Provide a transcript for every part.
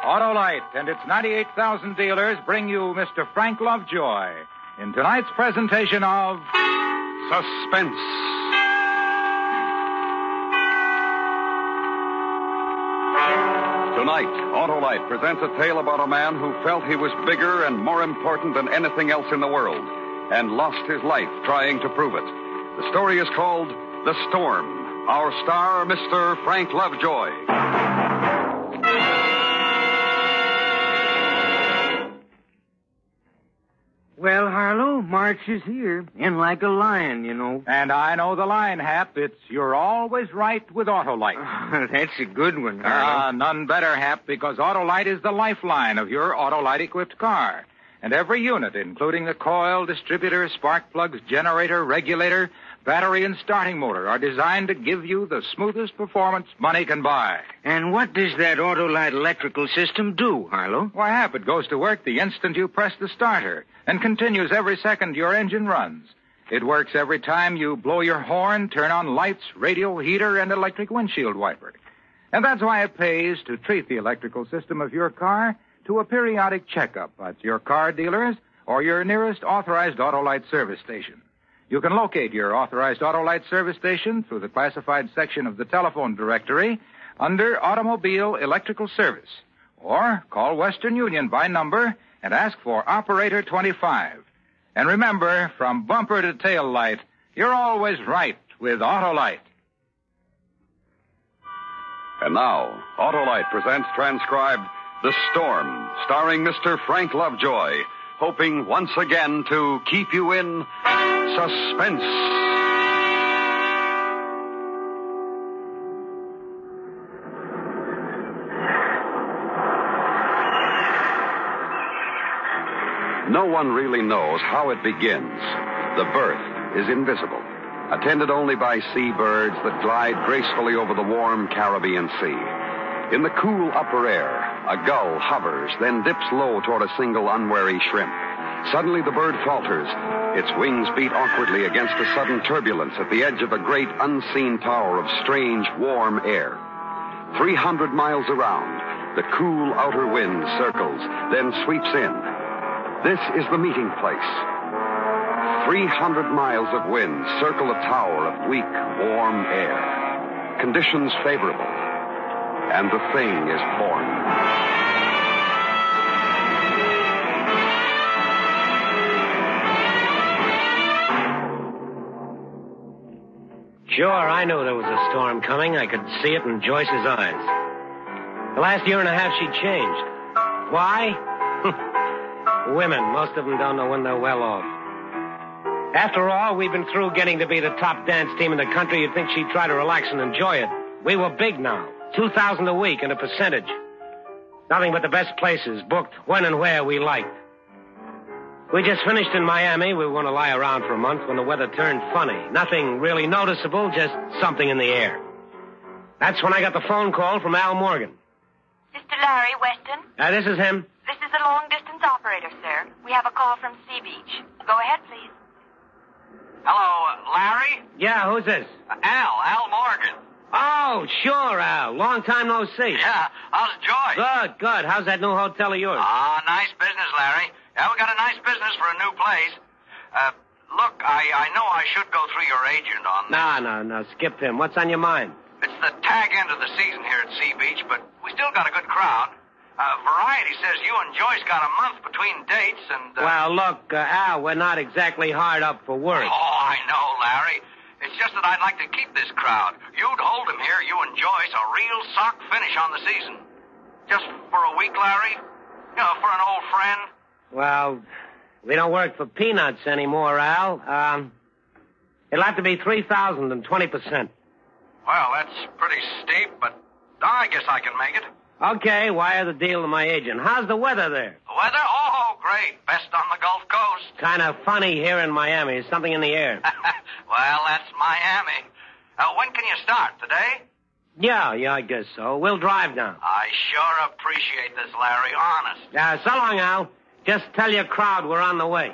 Autolite and its 98,000 dealers bring you Mr. Frank Lovejoy in tonight's presentation of Suspense. Tonight, Autolite presents a tale about a man who felt he was bigger and more important than anything else in the world and lost his life trying to prove it. The story is called The Storm. Our star, Mr. Frank Lovejoy. Well, Harlow, March is here. In like a lion, you know. And I know the line, Hap. It's you're always right with Autolite. That's a good one, Harlow. None better, Hap, because Autolite is the lifeline of your Autolite-equipped car. And every unit, including the coil, distributor, spark plugs, generator, regulator, battery, and starting motor, are designed to give you the smoothest performance money can buy. And what does that Autolite electrical system do, Harlow? Why, Hap, it goes to work the instant you press the starter and continues every second your engine runs. It works every time you blow your horn, turn on lights, radio, heater, and electric windshield wiper. And that's why it pays to treat the electrical system of your car to a periodic checkup at your car dealers or your nearest authorized Autolite service station. You can locate your authorized Autolite service station through the classified section of the telephone directory under Automobile Electrical Service. Or call Western Union by number and ask for Operator 25. And remember, from bumper to tail light, you're always right with Autolite. And now, Autolite presents transcribed The Storm, starring Mr. Frank Lovejoy, hoping once again to keep you in suspense. No one really knows how it begins. The birth is invisible, attended only by seabirds that glide gracefully over the warm Caribbean Sea. In the cool upper air, a gull hovers, then dips low toward a single unwary shrimp. Suddenly the bird falters. Its wings beat awkwardly against a sudden turbulence at the edge of a great unseen tower of strange, warm air. 300 miles around, the cool outer wind circles, then sweeps in. This is the meeting place. 300 miles of wind circle a tower of weak, warm air. Conditions favorable. And the thing is born. Sure, I knew there was a storm coming. I could see it in Joyce's eyes. The last year and a half, she changed. Why? Women. Most of them don't know when they're well off. After all, we've been through getting to be the top dance team in the country. You'd think she'd try to relax and enjoy it. We were big now. $2,000 a week and a percentage. Nothing but the best places, booked when and where we liked. We just finished in Miami. We were going to lie around for a month when the weather turned funny. Nothing really noticeable, just something in the air. That's when I got the phone call from Al Morgan. Mr. Larry Weston? This is him. This is the long-distance operator, sir. We have a call from Sea Beach. Go ahead, please. Hello, Larry? Yeah, who's this? Al Morgan. Oh, sure, Al. Long time no see. Yeah, how's Joyce? Good. How's that new hotel of yours? Nice business, Larry. Yeah, we got a nice business for a new place. Look, I know I should go through your agent on this. No. Skip him. What's on your mind? It's the tag end of the season here at Sea Beach, but we still got a good crowd. Variety says you and Joyce got a month between dates and... Well, look, Al, we're not exactly hard up for work. Oh, I know, Larry. It's just that I'd like to keep this crowd. You'd hold them here, you and Joyce, a real sock finish on the season. Just for a week, Larry? You know, for an old friend? Well, we don't work for peanuts anymore, Al. It'll have to be 3,000 and 20%. Well, that's pretty steep, but I guess I can make it. Okay, wire the deal to my agent. How's the weather there? The weather? Oh, great. Best on the Gulf Coast. Kind of funny here in Miami. Something in the air. Well, that's Miami. When can you start? Today? Yeah, I guess so. We'll drive now. I sure appreciate this, Larry. Honest. So long, Al. Just tell your crowd we're on the way.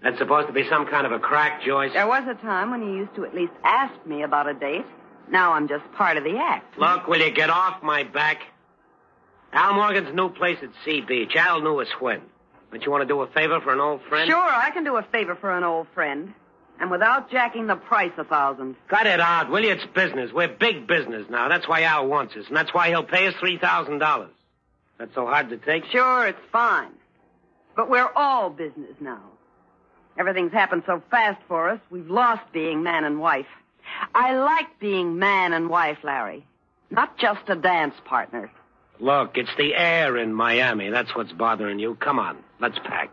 That's supposed to be some kind of a crack, Joyce? There was a time when you used to at least ask me about a date. Now I'm just part of the act. Look, will you get off my back? Al Morgan's new place at Sea Beach. Al knew us when. Don't you want to do a favor for an old friend? Sure, I can do a favor for an old friend. And without jacking the price 1,000. Cut it out, will you? It's business. We're big business now. That's why Al wants us, and that's why he'll pay us $3,000. That's so hard to take? Sure, it's fine. But we're all business now. Everything's happened so fast for us, we've lost being man and wife. I like being man and wife, Larry. Not just a dance partner. Look, it's the air in Miami. That's what's bothering you. Come on, let's pack.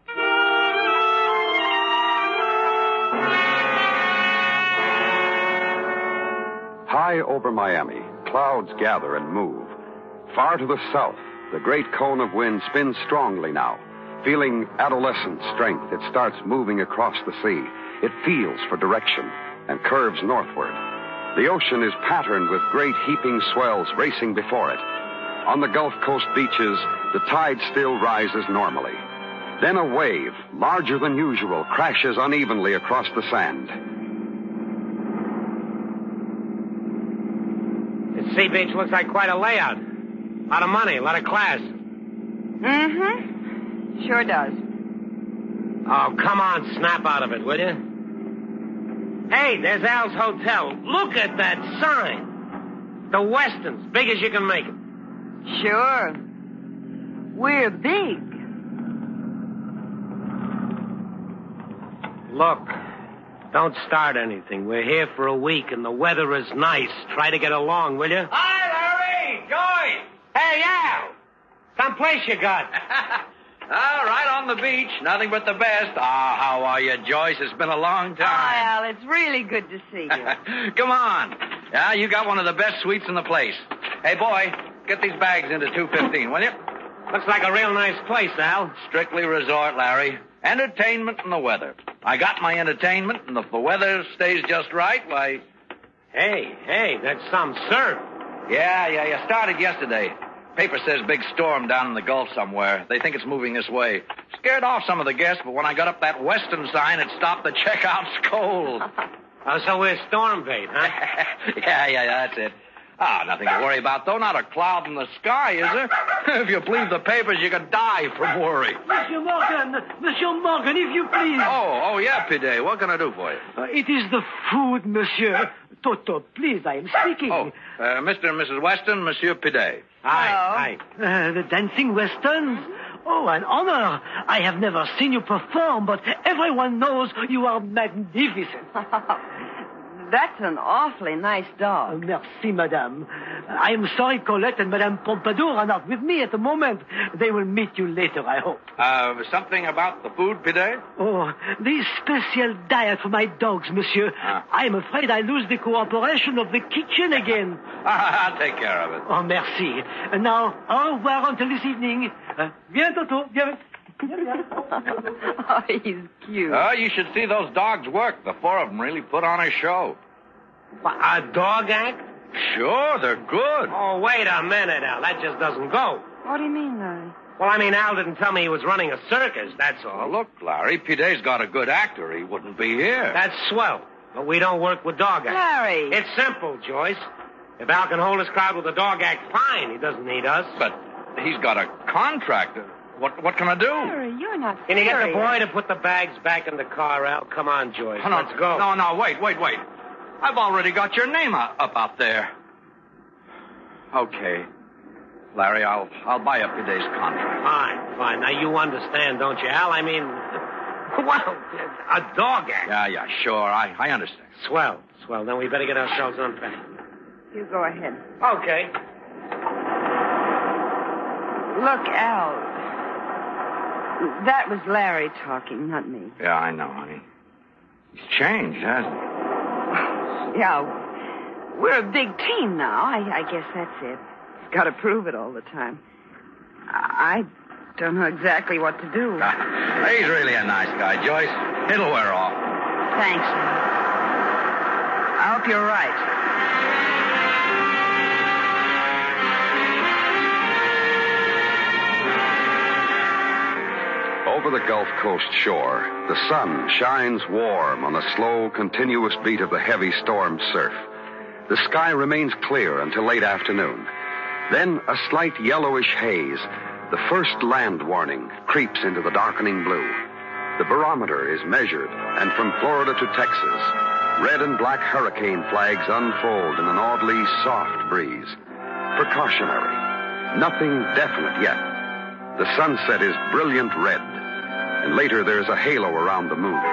High over Miami, clouds gather and move. Far to the south, the great cone of wind spins strongly now. Feeling adolescent strength, it starts moving across the sea. It feels for direction and curves northward. The ocean is patterned with great heaping swells racing before it. On the Gulf Coast beaches, the tide still rises normally. Then a wave, larger than usual, crashes unevenly across the sand. Sea Beach looks like quite a layout. A lot of money, a lot of class. Mm-hmm. Sure does. Oh, come on, snap out of it, will you? Hey, there's Al's Hotel. Look at that sign. The Westons, big as you can make it. Sure. We're big. Look, don't start anything. We're here for a week, and the weather is nice. Try to get along, will you? Hi, Larry. Joyce. Hey, Al. Someplace you got. Right on the beach. Nothing but the best. How are you, Joyce? It's been a long time. Hi, Al. It's really good to see you. Come on. Yeah, you got one of the best suites in the place. Hey, boy, get these bags into 215, will you? Looks like a real nice place, Al. Strictly resort, Larry. Entertainment and the weather. I got my entertainment, and if the weather stays just right, why... Hey, that's some surf. Yeah. Started yesterday. Paper says big storm down in the Gulf somewhere. They think it's moving this way. Scared off some of the guests, but when I got up that western sign, it stopped the checkouts cold. Oh, so we're storm bait, huh? Yeah, that's it. Nothing to worry about, though. Not a cloud in the sky, is there? If you believe the papers, you could die from worry. Monsieur Morgan, if you please. Oh, yeah, Pidet. What can I do for you? It is the food, monsieur. Toto, please, I am speaking. Mr. and Mrs. Weston, Monsieur Pidet. Hi. The dancing westerns? Oh, an honor. I have never seen you perform, but everyone knows you are magnificent. That's an awfully nice dog. Merci, madame. I am sorry Colette and Madame Pompadour are not with me at the moment. They will meet you later, I hope. Something about the food, Pidet? Oh, the special diet for my dogs, monsieur. I am afraid I lose the cooperation of the kitchen again. I'll take care of it. Oh, merci. And now, au revoir until this evening. Viens, Toto, viens. Oh, he's cute. You should see those dogs work. The four of them really put on a show. A dog act? Sure, they're good. Oh, wait a minute, Al. That just doesn't go. What do you mean, Larry? Well, I mean, Al didn't tell me he was running a circus, that's all. Look, Larry, Pidet's got a good actor. He wouldn't be here. That's swell. But we don't work with dog acts. Larry! It's simple, Joyce. If Al can hold his crowd with a dog act, fine. He doesn't need us. But he's got a contract. What can I do? Larry, you're not Can you get the serious. boy to put the bags back in the car, Al? Come on, Joyce. Oh, no, Let's go. No, wait. I've already got your name up out there. Okay. Larry, I'll buy up today's contract. Fine. Now, you understand, don't you, Al? I mean, well, a dog act. Yeah, sure. I understand. Swell. Then we better get ourselves unpacked. You go ahead. Okay. Look, Al. That was Larry talking, not me. Yeah, I know, honey. He's changed, hasn't he? Yeah, we're a big team now. I guess that's it. He's got to prove it all the time. I don't know exactly what to do. He's really a nice guy, Joyce. It'll wear off. Thanks. I hope you're right. Over the Gulf Coast shore, the sun shines warm on the slow, continuous beat of the heavy storm surf. The sky remains clear until late afternoon. Then a slight yellowish haze, the first land warning, creeps into the darkening blue. The barometer is measured, and from Florida to Texas, red and black hurricane flags unfold in an oddly soft breeze. Precautionary. Nothing definite yet. The sunset is brilliant red, and later there's a halo around the moon.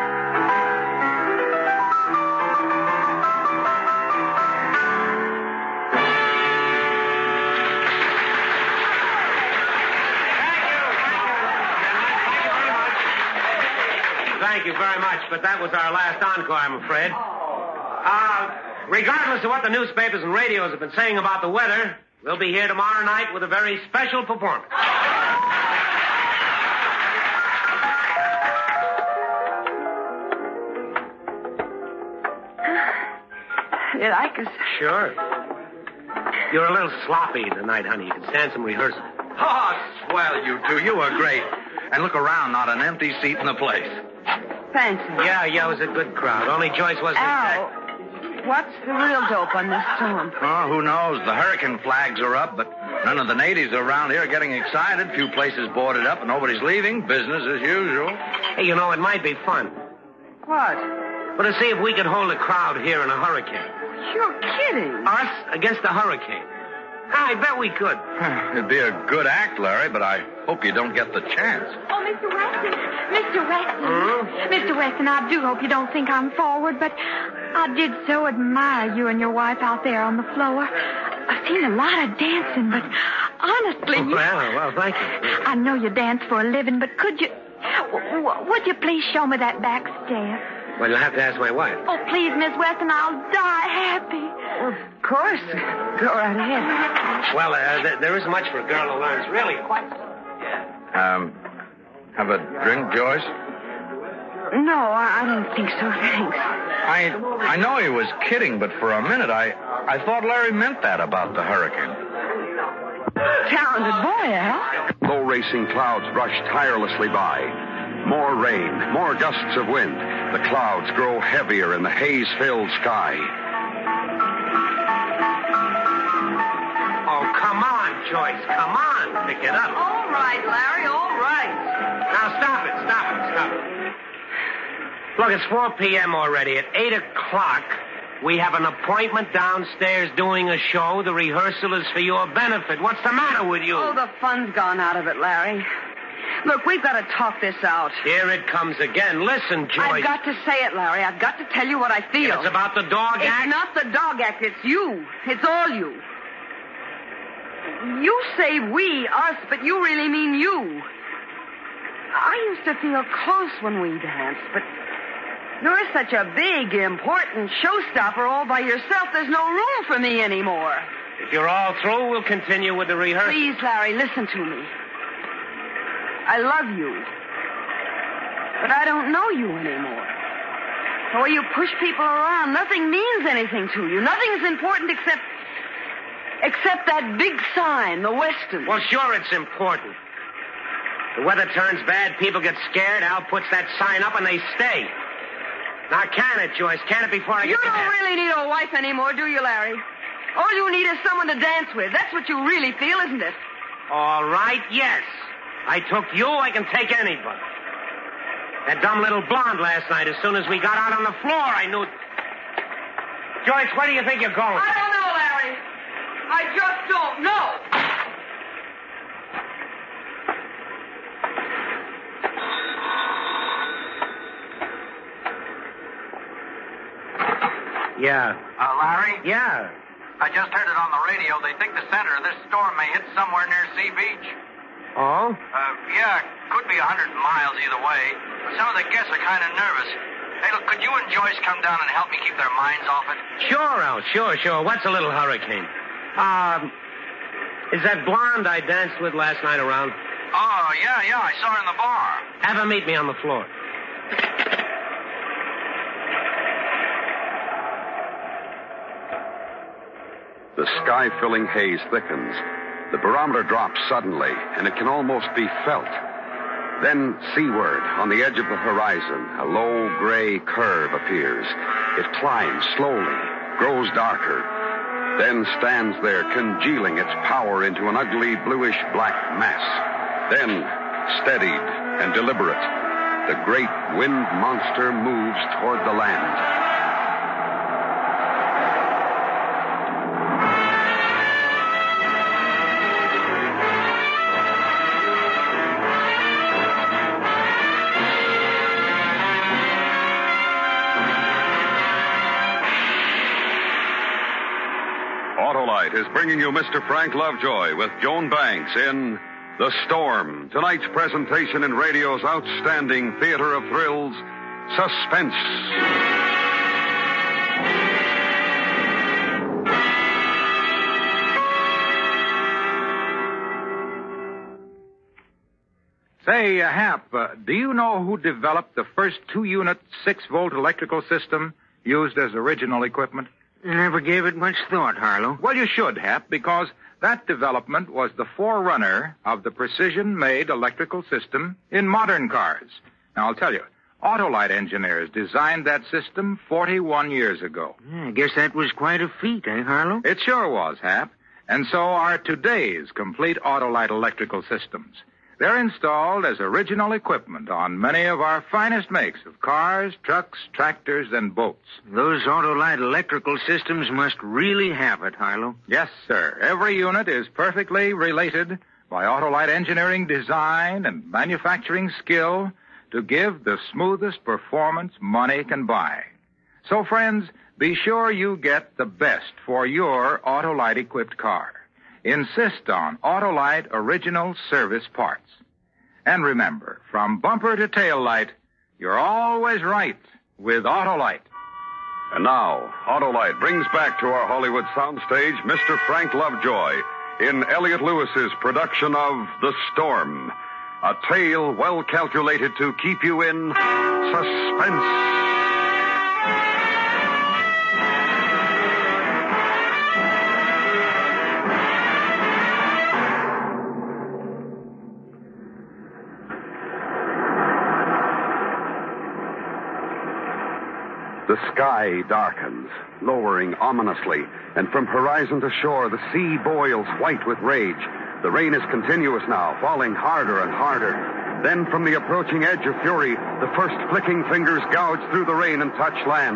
Thank you very much, but that was our last encore, I'm afraid. Regardless of what the newspapers and radios have been saying about the weather, we'll be here tomorrow night with a very special performance. You like us? Sure. You're a little sloppy tonight, honey. You can stand some rehearsal. Oh, swell, you two. You were great. And look around, not an empty seat in the place. Thanks. Yeah, it was a good crowd. Only Joyce wasn't Al, what's the real dope on this storm? Oh, who knows? The hurricane flags are up, but none of the natives around here are getting excited. Few places boarded up, and nobody's leaving. Business as usual. Hey, you know, it might be fun. What? But to see if we could hold a crowd here in a hurricane. You're kidding. Us against a hurricane. I bet we could. It'd be a good act, Larry, but I hope you don't get the chance. Oh, Mr. Weston. Mr. Weston. Mr. Weston, I do hope you don't think I'm forward, but I did so admire you and your wife out there on the floor. I've seen a lot of dancing, but honestly... Well, thank you. I know you dance for a living, but could you... would you please show me that back step? Well, you'll have to ask my wife. Oh, please, Miss Weston, I'll die happy. Of course. Go right ahead. Well, there isn't much for a girl who learns, really, quite so. Have a drink, Joyce? No, I don't think so, thanks. I know he was kidding, but for a minute I thought Larry meant that about the hurricane. Talented boy, Al. Low racing clouds rush tirelessly by. More rain, more gusts of wind. The clouds grow heavier in the haze-filled sky. Oh, come on, Joyce. Come on. Pick it up. All right, Larry, all right. Now, stop it. Look, it's 4 p.m. already. At 8 o'clock, we have an appointment downstairs doing a show. The rehearsal is for your benefit. What's the matter with you? Oh, the fun's gone out of it, Larry. Look, we've got to talk this out. Here it comes again. Listen, Joyce. I've got to say it, Larry. I've got to tell you what I feel. It's about the dog act? It's not the dog act. It's you. It's all you. You say we, us, but you really mean you. I used to feel close when we danced, but you're such a big, important showstopper all by yourself. There's no room for me anymore. If you're all through, we'll continue with the rehearsal. Please, Larry, listen to me. I love you. But I don't know you anymore. The way you push people around, nothing means anything to you. Nothing's important except that big sign, the Weston. Well, sure, it's important. The weather turns bad, people get scared. Al puts that sign up and they stay. Now, can it, Joyce? Can it before I get to You don't really need a wife anymore, do you, Larry? All you need is someone to dance with. That's what you really feel, isn't it? All right, yes. I took you, I can take anybody. That dumb little blonde last night, as soon as we got out on the floor, I knew... Joyce, where do you think you're going? I don't know, Larry. I just don't know. Yeah. Larry? Yeah. I just heard it on the radio. They think the center of this storm may hit somewhere near Sea Beach. Oh? Yeah, could be 100 miles either way. Some of the guests are kind of nervous. Hey, look, could you and Joyce come down and help me keep their minds off it? Sure, Al, sure. What's a little hurricane? Is that blonde I danced with last night around? Oh, yeah, I saw her in the bar. Have her meet me on the floor. The sky-filling haze thickens. The barometer drops suddenly, and it can almost be felt. Then seaward, on the edge of the horizon, a low gray curve appears. It climbs slowly, grows darker, then stands there, congealing its power into an ugly bluish-black mass. Then, steadied and deliberate, the great wind monster moves toward the land. Autolite is bringing you Mr. Frank Lovejoy with Joan Banks in The Storm, tonight's presentation in radio's outstanding theater of thrills, Suspense. Say, Hap, do you know who developed the first 2-unit 6-volt electrical system used as original equipment? I never gave it much thought, Harlow. Well, you should, Hap, because that development was the forerunner of the precision-made electrical system in modern cars. Now, I'll tell you, Autolite engineers designed that system 41 years ago. Yeah, I guess that was quite a feat, eh, Harlow? It sure was, Hap. And so are today's complete Autolite electrical systems. They're installed as original equipment on many of our finest makes of cars, trucks, tractors, and boats. Those Autolite electrical systems must really have it, Harlow. Yes, sir. Every unit is perfectly related by Autolite engineering design and manufacturing skill to give the smoothest performance money can buy. So, friends, be sure you get the best for your Autolite-equipped car. Insist on Autolite original service parts. And remember, from bumper to tail light, you're always right with Autolite. And now, Autolite brings back to our Hollywood soundstage Mr. Frank Lovejoy in Elliot Lewis's production of The Storm, a tale well calculated to keep you in suspense. The sky darkens, lowering ominously, and from horizon to shore, the sea boils white with rage. The rain is continuous now, falling harder and harder. Then from the approaching edge of fury, the first flicking fingers gouge through the rain and touch land.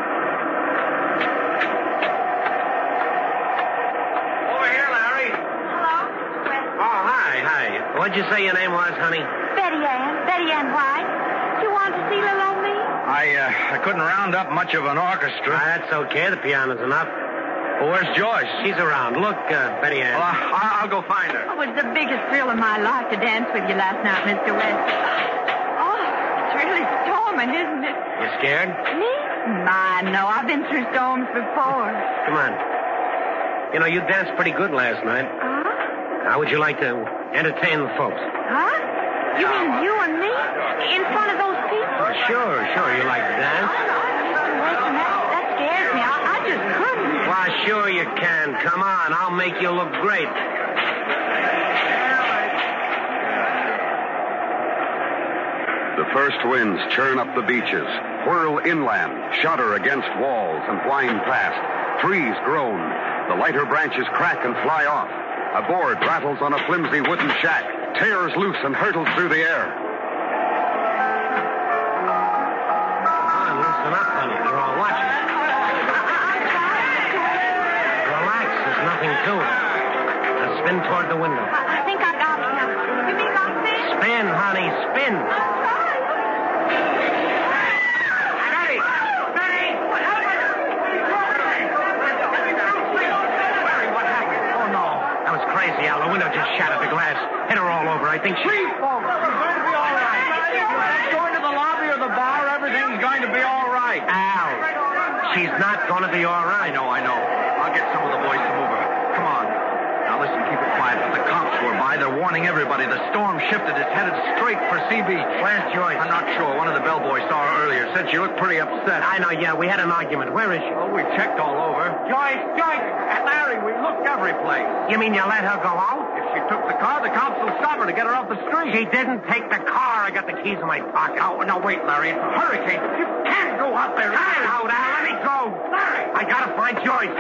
Over here, Larry. Hello? Oh, hi. What'd you say your name was, honey? Betty Ann White. You want to see little old me? I couldn't round up much of an orchestra. That's okay. The piano's enough. Well, where's Joyce? She's around. Look, Betty Ann. Well, I'll go find her. Oh, it was the biggest thrill of my life to dance with you last night, Mr. West. Oh, it's really storming, isn't it? You scared? Me? My, no. I've been through storms before. Come on. You know, you danced pretty good last night. Huh? How would you like to entertain the folks? Huh? You mean you and me? In front of those people? Sure. You like to dance. Listen, that scares me. I just couldn't. Why, sure you can. Come on. I'll make you look great. The first winds churn up the beaches, whirl inland, shudder against walls, and whine past. Trees groan. The lighter branches crack and fly off. A board rattles on a flimsy wooden shack, tears loose and hurtles through the air. Come on, listen up, honey. They're all watching. Relax. There's nothing to it. Now spin toward the window. I think I got it now. You mean like this? Spin, honey. Spin. The window just shattered the glass. Hit her all over. I think she... Please, folks, it's going to be all right. Let's go into the lobby of the bar. Everything's going to be all right. Al, she's not going to be all right. I know. I'll get some of the boys to move her. Come on. Now, listen, keep it quiet. But the cops were by. They're warning everybody. The storm shifted. It's headed straight for Sea Beach. Where's Joyce? I'm not sure. One of the bellboys saw her earlier said she looked pretty upset. I know, yeah. We had an argument. Where is she? Oh, we checked all over. Joyce! Larry, we looked every place. You mean you let her go out? If she took the car, the cops will stop her to get her off the street. She didn't take the car. I got the keys in my pocket. No, wait, Larry. It's a hurricane. You can't go out there. Now, let me go. Larry! I gotta find Joyce.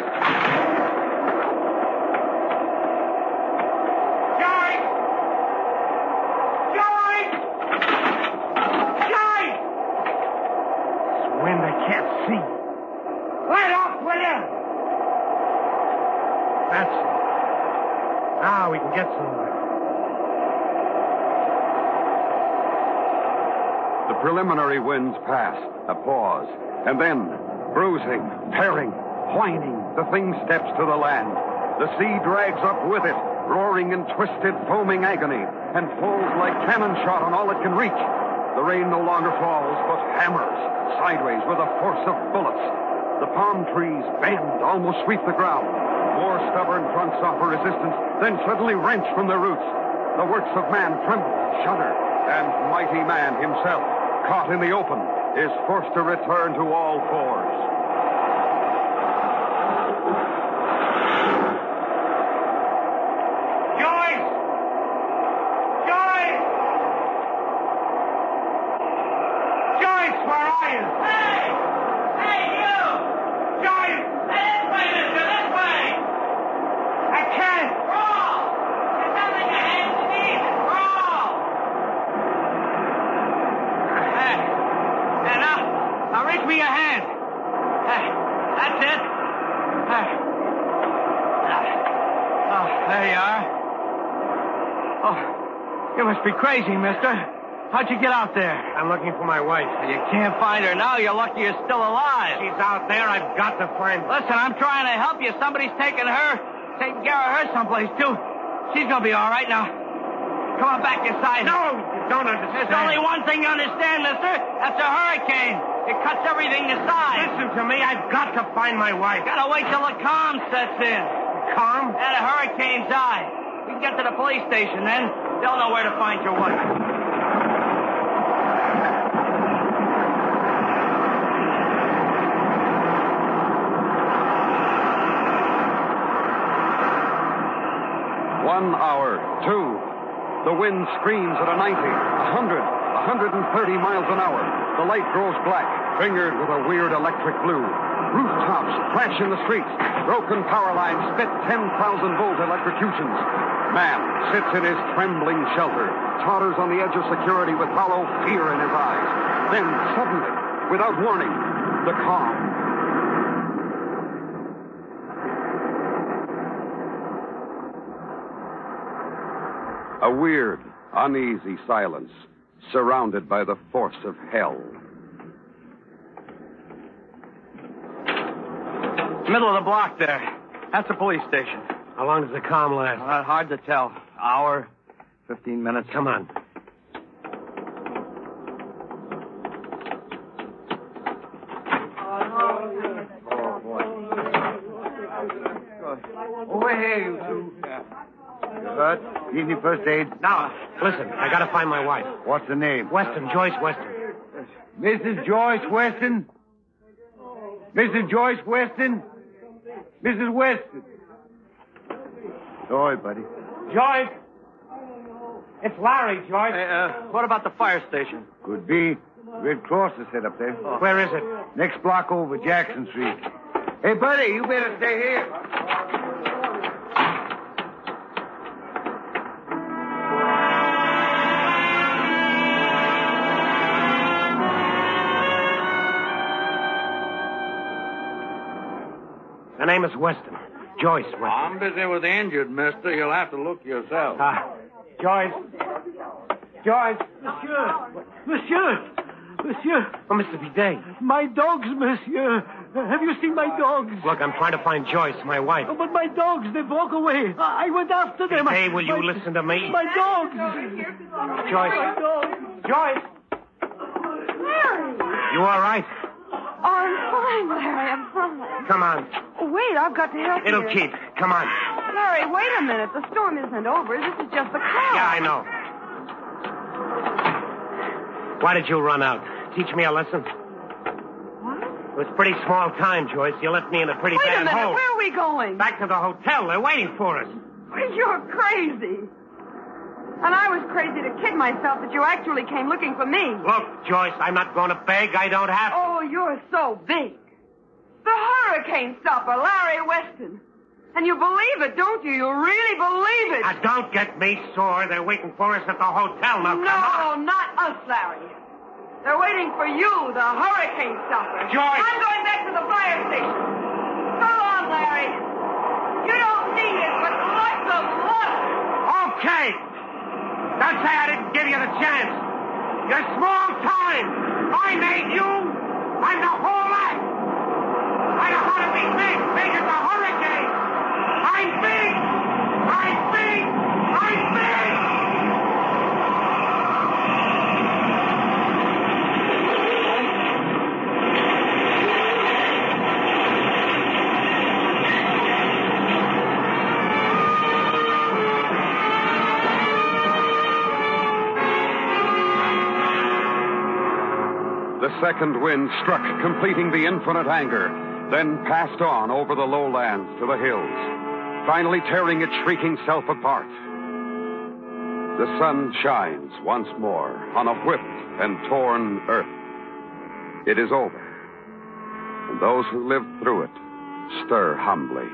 Wind, I can't see. Right off with you! That's it. Now we can get somewhere. The preliminary winds pass, a pause, and then, bruising, tearing, whining, the thing steps to the land. The sea drags up with it, roaring in twisted, foaming agony, and falls like cannon shot on all it can reach. The rain no longer falls, but hammers, sideways with the force of bullets. The palm trees bend, almost sweep the ground. More stubborn trunks offer resistance, then suddenly wrench from their roots. The works of man tremble, shudder, and mighty man himself, caught in the open, is forced to return to all fours. Be crazy, mister. How'd you get out there? I'm looking for my wife. You can't find her now. You're lucky you're still alive. She's out there. I've got to find her. Listen, I'm trying to help you. Somebody's taking care of her someplace, too. She's gonna be all right now. Come on back inside. No, you don't understand. There's only one thing you understand, mister. That's a hurricane. It cuts everything aside. Listen to me. I've got to find my wife. Gotta wait till the calm sets in. Calm? Yeah, the hurricane's eye. We can get to the police station then. They'll know where to find your wife. One hour, two. The wind screams at a 90, 100, 130 miles an hour. The light grows black, fingered with a weird electric blue. Rooftops flash in the streets. Broken power lines spit 10,000-volt electrocutions. Man sits in his trembling shelter, totters on the edge of security with hollow fear in his eyes. Then, suddenly, without warning, the calm. A weird, uneasy silence, surrounded by the force of hell. Middle of the block there. That's the police station. How long does the calm last? Hard to tell. Hour, 15 minutes. Come on. Over here, you two. You hurt? Need any first aid? Now, listen, I gotta find my wife. What's the name? Weston, Joyce Weston. Mrs. Joyce Weston? Mrs. Joyce Weston? Mrs. Weston? Sorry, buddy. Joyce! It's Larry, Joyce. What about the fire station? Could be. Red Cross is set up there. Where is it? Next block over, Jackson Street. Hey, buddy, you better stay here. Her name is Weston. Joyce Weston. I'm busy with the injured, mister. You'll have to look yourself. Joyce. Joyce. Monsieur. Oh, Mr. Bidet. My dogs, monsieur. Have you seen my dogs? Look, I'm trying to find Joyce, my wife. Oh, but my dogs, they broke away. I went after them. Bidet, will you listen to me? My dogs. Joyce. My dogs. Joyce. Larry. You all right? Oh, I'm fine, Larry. I'm fine. Come on. Wait, I've got to help It'll you. keep. Come on. Larry, wait a minute. The storm isn't over. This is just the cloud. Yeah, I know. Why did you run out? Teach me a lesson? It was pretty small time, Joyce. You left me in a pretty Wait a bad minute. hole. Where are we going? Back to the hotel. They're waiting for us. Well, you're crazy. And I was crazy to kid myself that you actually came looking for me. Look, Joyce, I'm not going to beg. I don't have to. Oh, you're so big. The hurricane stopper, Larry Weston. And you believe it, don't you? You really believe it. Now, don't get me sore. They're waiting for us at the hotel. Now, come on. No, not us, Larry. They're waiting for you, the hurricane stopper. Joyce! I'm going back to the fire station. So long, Larry. You don't need it, but lots of luck. Okay. Don't say I didn't give you the chance. You're small time. I made you. I'm the whole lot. I know how to be big. Big as a hurricane. I'm big. I'm big. I'm big. The second wind struck, completing the infinite anger, then passed on over the lowlands to the hills, finally tearing its shrieking self apart. The sun shines once more on a whipped and torn earth. It is over, and those who lived through it stir humbly.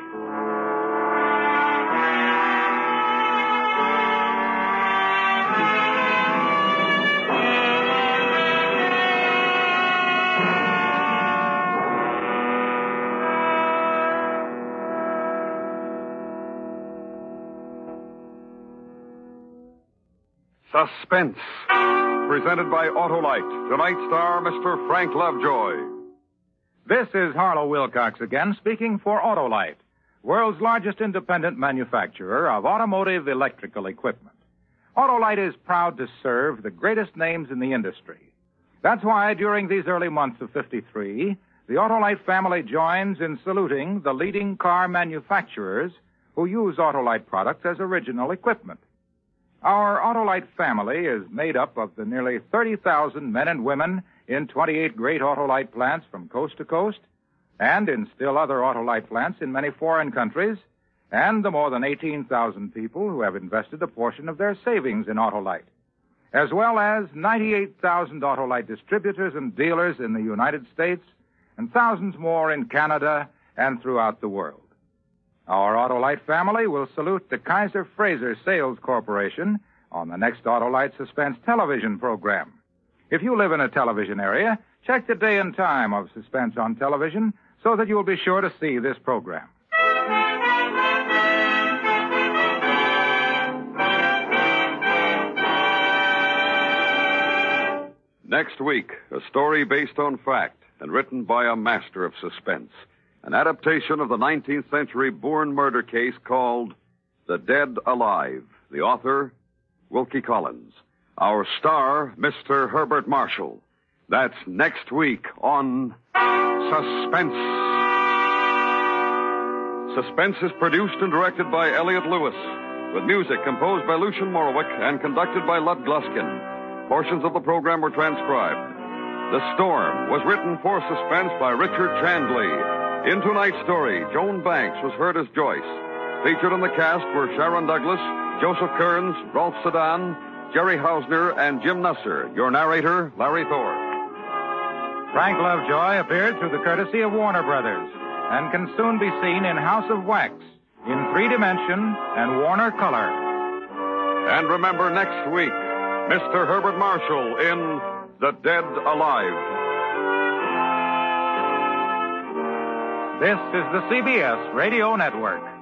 Suspense, presented by Autolite. Tonight's star, Mr. Frank Lovejoy. This is Harlow Wilcox again, speaking for Autolite, world's largest independent manufacturer of automotive electrical equipment. Autolite is proud to serve the greatest names in the industry. That's why during these early months of 53, the Autolite family joins in saluting the leading car manufacturers who use Autolite products as original equipment. Our Autolite family is made up of the nearly 30,000 men and women in 28 great Autolite plants from coast to coast, and in still other Autolite plants in many foreign countries, and the more than 18,000 people who have invested a portion of their savings in Autolite, as well as 98,000 Autolite distributors and dealers in the United States, and thousands more in Canada and throughout the world. Our Autolite family will salute the Kaiser Fraser Sales Corporation on the next Autolite Suspense television program. If you live in a television area, check the day and time of Suspense on television so that you'll be sure to see this program. Next week, a story based on fact and written by a master of suspense. An adaptation of the 19th century Bourne murder case called The Dead Alive. The author, Wilkie Collins. Our star, Mr. Herbert Marshall. That's next week on Suspense. Suspense is produced and directed by Elliot Lewis, with music composed by Lucian Morowick and conducted by Lud Gluskin. Portions of the program were transcribed. The Storm was written for Suspense by Richard Chandley. In tonight's story, Joan Banks was heard as Joyce. Featured in the cast were Sharon Douglas, Joseph Kearns, Rolf Sedan, Jerry Hausner, and Jim Nusser. Your narrator, Larry Thor. Frank Lovejoy appeared through the courtesy of Warner Brothers and can soon be seen in House of Wax, in 3-dimension and Warner Color. And remember next week, Mr. Herbert Marshall in The Dead Alive. This is the CBS Radio Network.